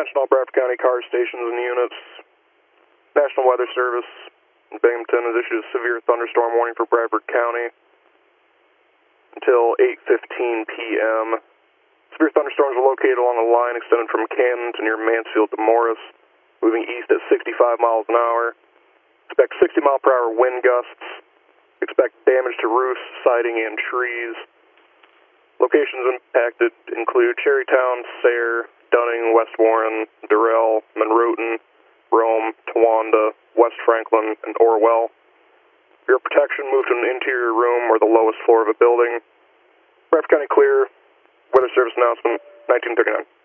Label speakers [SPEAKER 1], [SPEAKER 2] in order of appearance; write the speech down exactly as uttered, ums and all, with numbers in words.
[SPEAKER 1] Attention all Bradford County car stations and units. National Weather Service in Binghamton has issued a severe thunderstorm warning for Bradford County until eight fifteen p m Severe thunderstorms are located along a line extended from Canton to near Mansfield to Morris, moving east at sixty-five miles an hour. Expect sixty mile per hour wind gusts. Expect damage to roofs, siding, and trees. Locations impacted include Cherrytown, Sayre, Dunning, West Warren, Durrell, Monroton, Rome, Towanda, West Franklin, and Orwell. For your protection, move to an interior room or the lowest floor of a building. Bradford County clear. Weather Service announcement, nineteen thirty-nine.